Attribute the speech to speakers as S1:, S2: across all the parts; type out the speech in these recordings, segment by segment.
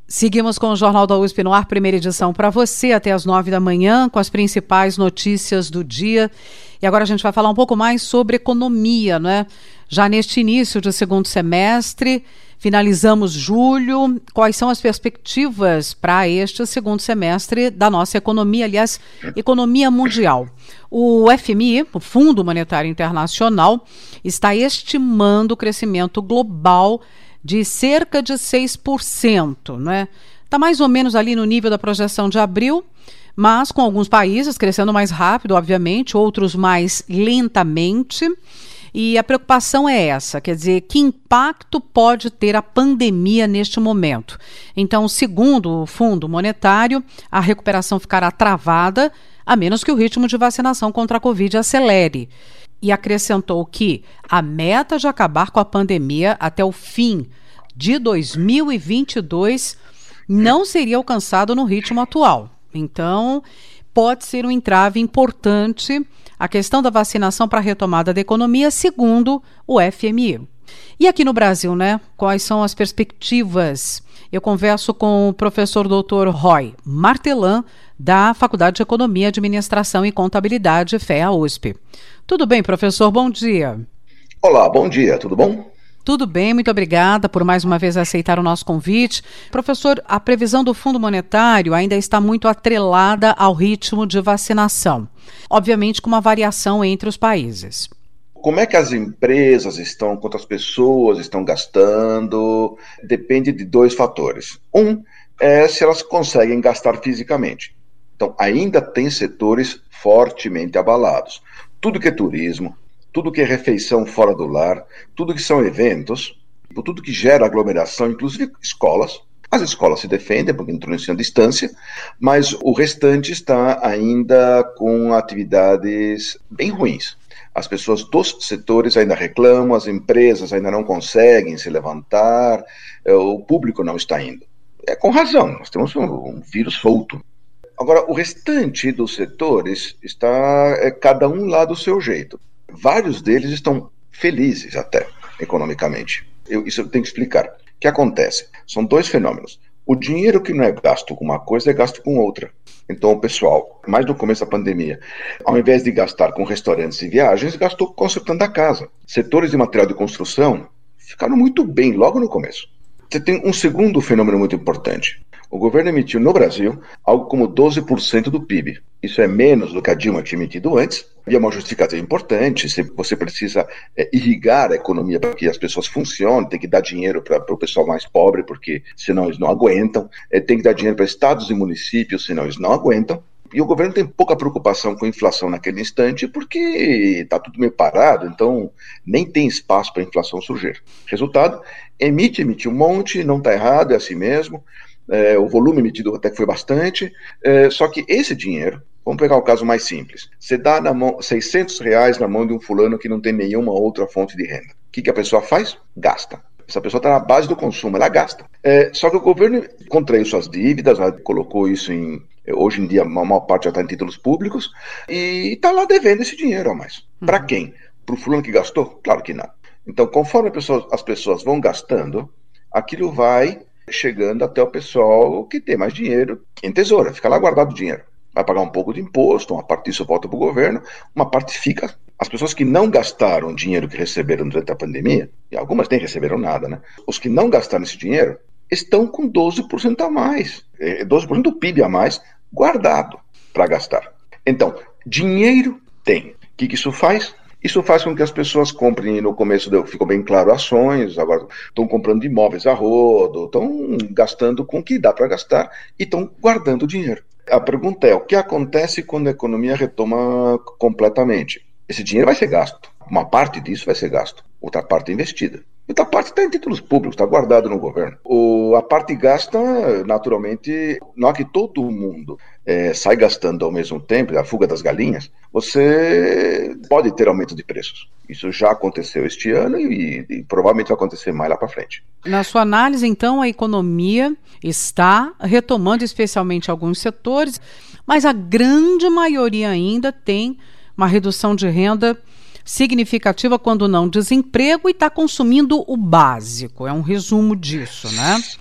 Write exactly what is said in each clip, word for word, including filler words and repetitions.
S1: Seguimos com o Jornal da U S P no ar, primeira edição para você, até as nove da manhã, com as principais notícias do dia. E agora a gente vai falar um pouco mais sobre economia, né? Já neste início de segundo semestre, finalizamos julho. Quais são as perspectivas para este segundo semestre da nossa economia, aliás, economia mundial? O F M I, o Fundo Monetário Internacional, está estimando o crescimento global de cerca de seis por cento, né? Está mais ou menos ali no nível da projeção de abril, mas com alguns países crescendo mais rápido, obviamente, outros mais lentamente. E a preocupação é essa, quer dizer, que impacto pode ter a pandemia neste momento? Então, segundo o Fundo Monetário, a recuperação ficará travada, a menos que o ritmo de vacinação contra a Covid acelere. E acrescentou que a meta de acabar com a pandemia até o fim de dois mil e vinte e dois não seria alcançado no ritmo atual. Então, pode ser um entrave importante a questão da vacinação para a retomada da economia, segundo o F M I. E aqui no Brasil, né? Quais são as perspectivas? Eu converso com o professor doutor Roy Martelan, da Faculdade de Economia, Administração e Contabilidade, F E A U S P. Tudo bem, professor? Bom dia.
S2: Olá, bom dia. Tudo bom?
S1: Tudo bem, muito obrigada por mais uma vez aceitar o nosso convite. Professor, a previsão do Fundo Monetário ainda está muito atrelada ao ritmo de vacinação, obviamente com uma variação entre os países.
S2: Como é que as empresas estão, quantas pessoas estão gastando, depende de dois fatores. Um é se elas conseguem gastar fisicamente. Então, ainda tem setores fortemente abalados. Tudo que é turismo, tudo que é refeição fora do lar, tudo que são eventos, tudo que gera aglomeração, inclusive escolas. As escolas se defendem porque entram em distância, mas o restante está ainda com atividades bem ruins. As pessoas dos setores ainda reclamam, as empresas ainda não conseguem se levantar, o público não está indo. É com razão, nós temos um, um vírus solto. Agora, o restante dos setores está é, cada um lá do seu jeito. Vários deles estão felizes até, economicamente. Eu, isso eu tenho que explicar. O que acontece? São dois fenômenos. O dinheiro que não é gasto com uma coisa é gasto com outra. Então o pessoal, mais no começo da pandemia, ao invés de gastar com restaurantes e viagens, gastou consertando a casa. Setores de material de construção ficaram muito bem logo no começo. Você tem um segundo fenômeno muito importante. O governo emitiu no Brasil algo como doze por cento do P I B. Isso é menos do que a Dilma tinha emitido antes. Havia uma justificativa importante. Você precisa é, irrigar a economia para que as pessoas funcionem. Tem que dar dinheiro para o pessoal mais pobre, porque senão eles não aguentam. É, tem que dar dinheiro para estados e municípios, senão eles não aguentam. E o governo tem pouca preocupação com a inflação naquele instante, porque está tudo meio parado, então nem tem espaço para a inflação surgir. Resultado, emite, emite um monte, não está errado, é assim mesmo. É, o volume emitido até que foi bastante, é, só que esse dinheiro, vamos pegar o caso mais simples, você dá na mão, seiscentos reais na mão de um fulano que não tem nenhuma outra fonte de renda. O que, que a pessoa faz? Gasta. Essa pessoa está na base do consumo, ela gasta. É, só que o governo contraiu suas dívidas, colocou isso em... Hoje em dia, a maior parte já está em títulos públicos, e está lá devendo esse dinheiro a mais. Uhum. Para quem? Para o fulano que gastou? Claro que não. Então, conforme pessoa, as pessoas vão gastando, aquilo vai chegando até o pessoal que tem mais dinheiro em tesoura, fica lá guardado o dinheiro. Vai pagar um pouco de imposto, uma parte disso volta para o governo, uma parte fica. As pessoas que não gastaram o dinheiro que receberam durante a pandemia, e algumas nem receberam nada, né? Os que não gastaram esse dinheiro estão com doze por cento a mais, doze por cento do P I B a mais guardado para gastar. Então, dinheiro tem. O que, que isso faz? Isso faz com que as pessoas comprem, no começo deu, ficou bem claro, ações, agora estão comprando imóveis a rodo, estão gastando com o que dá para gastar e estão guardando dinheiro. A pergunta é, o que acontece quando a economia retoma completamente? Esse dinheiro vai ser gasto, uma parte disso vai ser gasto, outra parte é investida. Outra parte está em títulos públicos, está guardado no governo. O, a parte gasta, naturalmente, não é que todo mundo é, sai gastando ao mesmo tempo, a fuga das galinhas, você pode ter aumento de preços. Isso já aconteceu este ano e, e provavelmente vai acontecer mais lá para frente.
S1: Na sua análise, então, a economia está retomando especialmente alguns setores, mas a grande maioria ainda tem uma redução de renda significativa, quando não desemprego, e está consumindo o básico. É um resumo disso, né?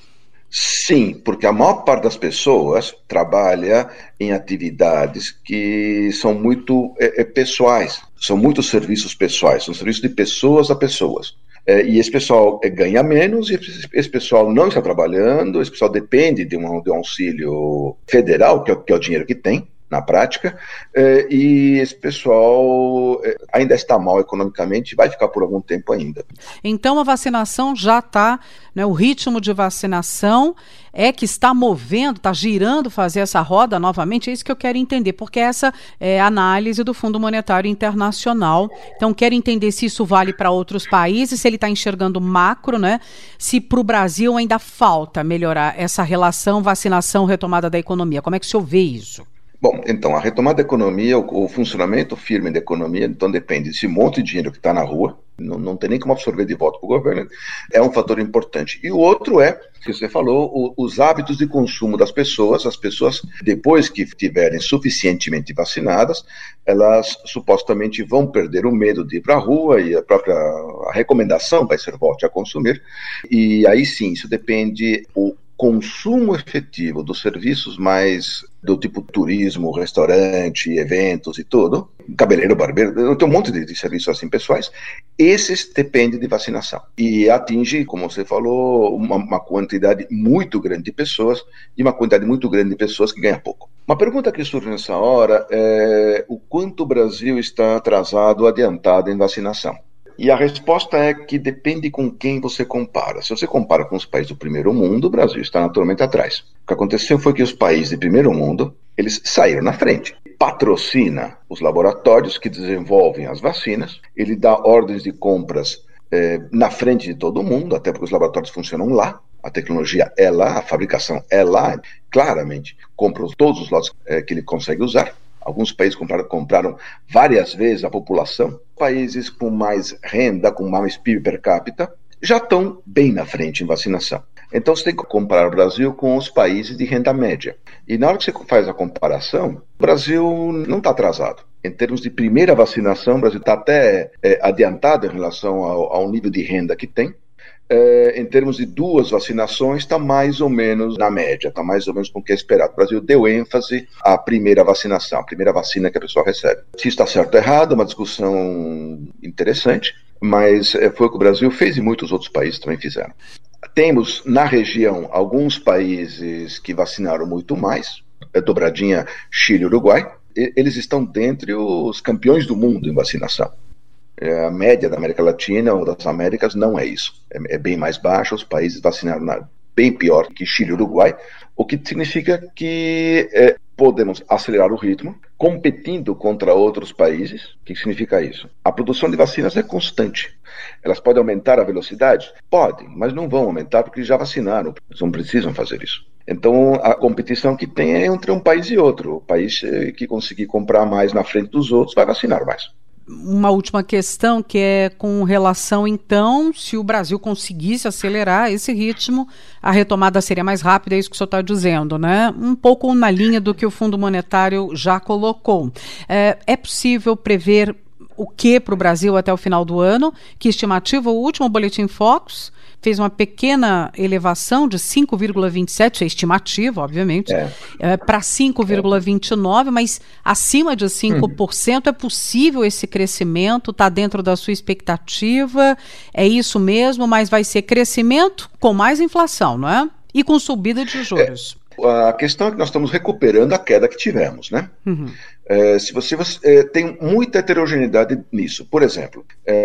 S2: Sim, porque a maior parte das pessoas trabalha em atividades que são muito é, é, pessoais, são muitos serviços pessoais, são serviços de pessoas a pessoas. É, e esse pessoal é, ganha menos, e esse pessoal não está trabalhando, esse pessoal depende de um, de um auxílio federal, que é, que é o dinheiro que tem, na prática, eh, e esse pessoal eh, ainda está mal economicamente, vai ficar por algum tempo ainda.
S1: Então a vacinação já está, né, o ritmo de vacinação é que está movendo, está girando fazer essa roda novamente, é isso que eu quero entender, porque essa é a análise do Fundo Monetário Internacional. Então quero entender se isso vale para outros países, se ele está enxergando macro, né? Se para o Brasil ainda falta melhorar essa relação vacinação, retomada da economia. Como é que o senhor vê isso?
S2: Bom, então, a retomada da economia, o, o funcionamento firme da economia, então depende desse monte de dinheiro que está na rua, não, não tem nem como absorver de volta para o governo, é um fator importante. E o outro é, que você falou, o, os hábitos de consumo das pessoas. As pessoas, depois que estiverem suficientemente vacinadas, elas supostamente vão perder o medo de ir para a rua, e a própria a recomendação vai ser volte a consumir, e aí sim, isso depende... O, consumo efetivo dos serviços mais do tipo turismo, restaurante, eventos e tudo, cabeleireiro, barbeiro, tem um monte de, de serviços assim pessoais, esses dependem de vacinação. E atinge, como você falou, uma, uma quantidade muito grande de pessoas e uma quantidade muito grande de pessoas que ganham pouco. Uma pergunta que surge nessa hora é o quanto o Brasil está atrasado, adiantado em vacinação. E a resposta é que depende com quem você compara. Se você compara com os países do primeiro mundo, o Brasil está naturalmente atrás. O que aconteceu foi que os países de primeiro mundo, eles saíram na frente. Patrocina os laboratórios que desenvolvem as vacinas, ele dá ordens de compras eh, na frente de todo mundo, até porque os laboratórios funcionam lá, a tecnologia é lá, a fabricação é lá, claramente compram todos os lotes eh, que ele consegue usar. Alguns países compraram, compraram várias vezes a população. Países com mais renda, com mais P I B per capita, já estão bem na frente em vacinação. Então você tem que comparar o Brasil com os países de renda média. E na hora que você faz a comparação, o Brasil não está atrasado. Em termos de primeira vacinação, o Brasil está até é, adiantado em relação ao, ao nível de renda que tem. É, em termos de duas vacinações, está mais ou menos na média, está mais ou menos com o que é esperado. O Brasil deu ênfase à primeira vacinação, a primeira vacina que a pessoa recebe. Se está certo ou errado, é uma discussão interessante, mas é, foi o que o Brasil fez e muitos outros países também fizeram. Temos na região alguns países que vacinaram muito mais, é dobradinha Chile e Uruguai, e, eles estão dentre os campeões do mundo em vacinação. A média da América Latina ou das Américas não é isso. É, é bem mais baixa, os países vacinaram na, bem pior que Chile e Uruguai, o que significa que é, podemos acelerar o ritmo, competindo contra outros países. O que significa isso? A produção de vacinas é constante. Elas podem aumentar a velocidade? Podem, mas não vão aumentar porque já vacinaram, eles não precisam fazer isso. Então, a competição que tem é entre um país e outro. O país que conseguir comprar mais na frente dos outros vai vacinar mais.
S1: Uma última questão que é com relação, então, se o Brasil conseguisse acelerar esse ritmo, a retomada seria mais rápida, é isso que o senhor está dizendo, né? Um pouco na linha do que o Fundo Monetário já colocou. É, é possível prever o que para o Brasil até o final do ano? Que estimativa? O último Boletim Focus fez uma pequena elevação de cinco vírgula vinte e sete, é estimativa, obviamente, é. é, para cinco vírgula vinte e nove, mas acima de cinco por cento. Hum. É possível esse crescimento? Está dentro da sua expectativa? É isso mesmo, mas vai ser crescimento com mais inflação, não é? E com subida de juros.
S2: É. A questão é que nós estamos recuperando a queda que tivemos, né? Uhum. É, se você, você é, tem muita heterogeneidade nisso. Por exemplo,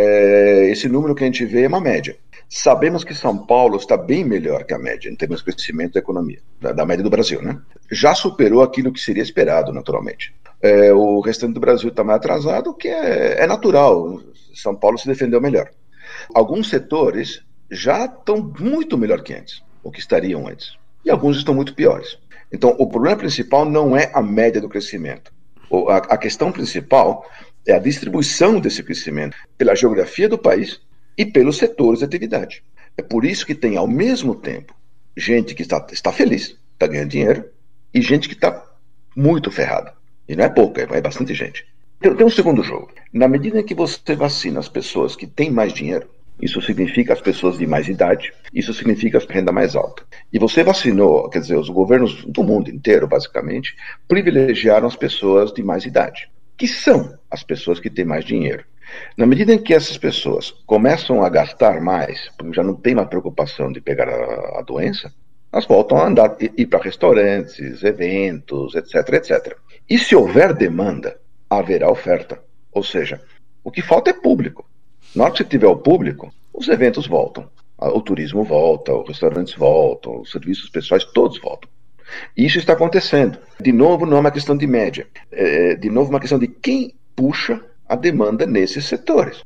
S2: é, esse número que a gente vê é uma média. Sabemos que São Paulo está bem melhor que a média em termos de crescimento da economia, da, da média do Brasil, né? Já superou aquilo que seria esperado, naturalmente. É, o restante do Brasil está mais atrasado, o que é, é natural. São Paulo se defendeu melhor. Alguns setores já estão muito melhor que antes, ou que estariam antes. E alguns estão muito piores. Então, o problema principal não é a média do crescimento. A, a questão principal é a distribuição desse crescimento pela geografia do país e pelos setores de atividade. É por isso que tem, ao mesmo tempo, gente que está, está feliz, está ganhando dinheiro, e gente que está muito ferrada. E não é pouca, é, é bastante gente. Tem, tem um segundo jogo. Na medida em que você vacina as pessoas que têm mais dinheiro, Isso significa as pessoas de mais idade, isso significa a renda mais alta. E você vacinou, quer dizer, os governos do mundo inteiro, basicamente, privilegiaram as pessoas de mais idade, que são as pessoas que têm mais dinheiro. Na medida em que essas pessoas começam a gastar mais, porque já não tem uma preocupação de pegar a, a doença, elas voltam a andar, ir para restaurantes, eventos, etc, etcétera. E se houver demanda, haverá oferta. Ou seja, o que falta é público. Na hora que você tiver o público, os eventos voltam, o turismo volta, os restaurantes voltam, os serviços pessoais, todos voltam. E isso está acontecendo. De novo, não é uma questão de média. É, de novo, uma questão de quem puxa a demanda nesses setores.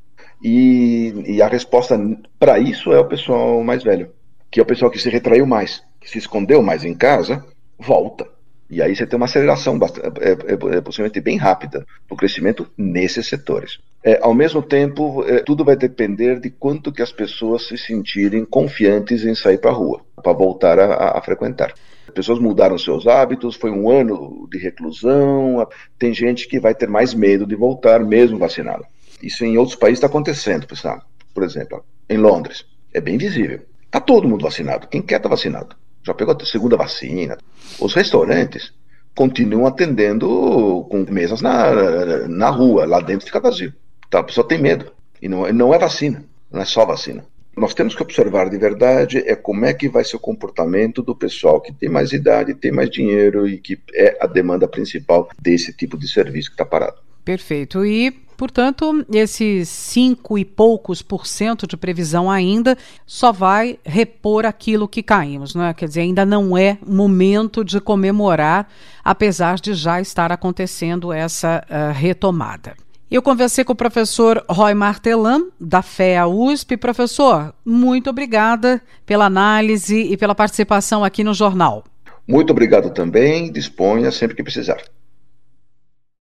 S2: E, e a resposta para isso é o pessoal mais velho, que é o pessoal que se retraiu mais, que se escondeu mais em casa, volta. E aí você tem uma aceleração bastante, é, é, é possivelmente bem rápida do crescimento nesses setores. É, ao mesmo tempo, é, tudo vai depender de quanto que as pessoas se sentirem confiantes em sair para a rua, para voltar a, a, a frequentar. As pessoas mudaram seus hábitos, foi um ano de reclusão, tem gente que vai ter mais medo de voltar, mesmo vacinado. Isso em outros países está acontecendo, pessoal. Por exemplo, em Londres, é bem visível. Está todo mundo vacinado, quem quer está vacinado. Já pegou a segunda vacina. Os restaurantes continuam atendendo com mesas na, na rua, lá dentro fica vazio. Então, a pessoa tem medo. E não, não é vacina, não é só vacina. Nós temos que observar de verdade é como é que vai ser o comportamento do pessoal que tem mais idade, tem mais dinheiro e que é a demanda principal desse tipo de serviço que está parado.
S1: Perfeito. E, portanto, esses cinco e poucos por cento de previsão ainda só vai repor aquilo que caímos, né? Quer dizer, ainda não é momento de comemorar, apesar de já estar acontecendo essa uh, retomada. Eu conversei com o professor Roy Martelan, da F E A U S P. Professor, muito obrigada pela análise e pela participação aqui no Jornal.
S2: Muito obrigado também, disponha sempre que precisar.